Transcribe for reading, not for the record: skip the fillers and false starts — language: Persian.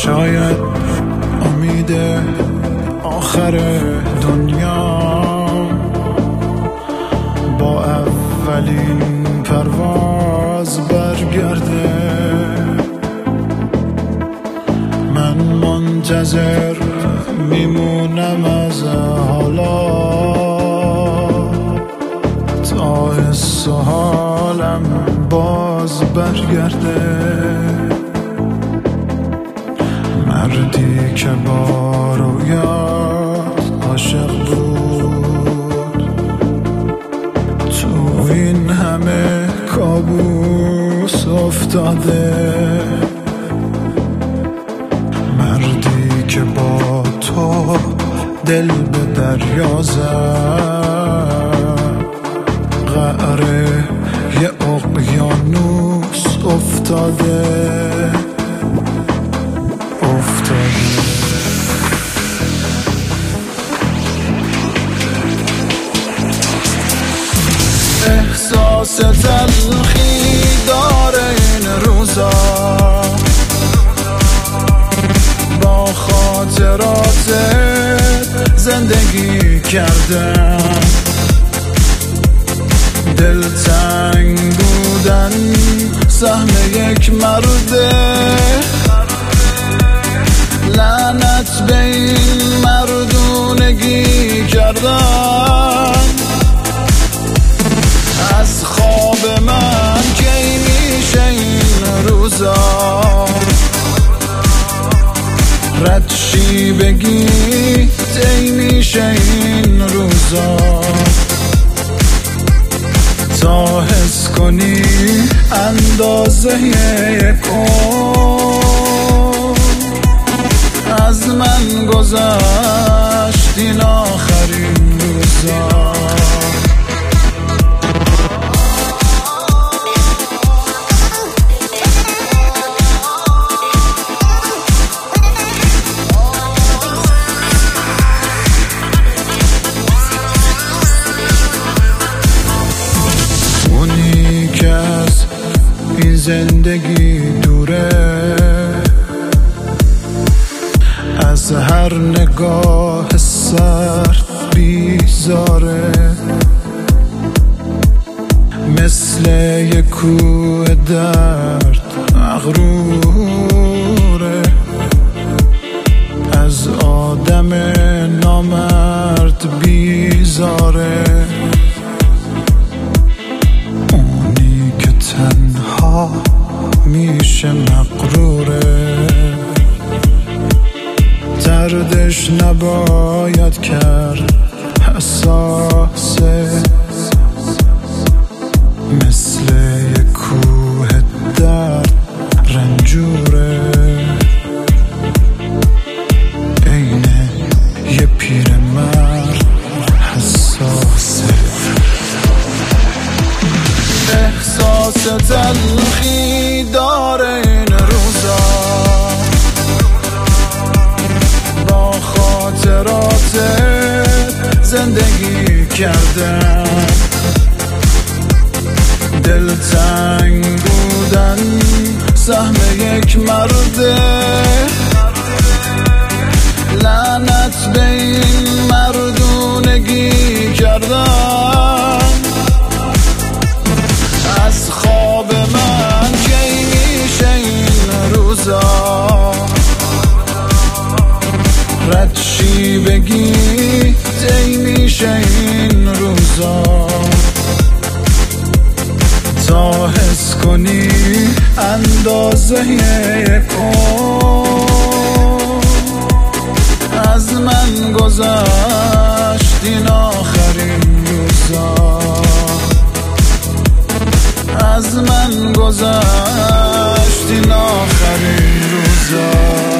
شاید امید آخر دنیا با اولین پرواز برگرده. من منتظر میمونم از حالا تا حس و حالم باز برگرده. مردی که با رویات عاشق بود تو این همه کابوس افتاده. مردی که با تو دل به دریا زد، قعر یه اقیانوس افتاده. احساس تلخی داره این روزا، با خاطرات زندگی کردم. دلتنگ بودن سهم یک مرده، لعنت به این مردونگی کردن. از خواب من کی میشه این روزا، رد شی بگی کی میشه این روزا، تا حس کنی اندازه یک عمر از من گذشت این آخرین روزا. اونی که از این زندگی دوره، از هر نگاه سرد بیزاره، مثل یک کوه درد مغروره، از آدم نامرد بیزاره. اونی که تنها میشه مغروره، دردش نباید کرد حساسه، مثل یک کوه درد رنجوره، اینه یه پیرمرد حساسه. احساس تلخی داره این روزا، با خاطرات زندگی کردم. دلتنگ بودن سهم یک مرده، لعنت به این مردونگی کردن. از خواب من کی میشه این روزا، رد شی بگی کی میشه این روزا، تا حس کنی اندازه یک عمر از من گذشت این آخرین روزا، از من گذشت این آخرین روزا.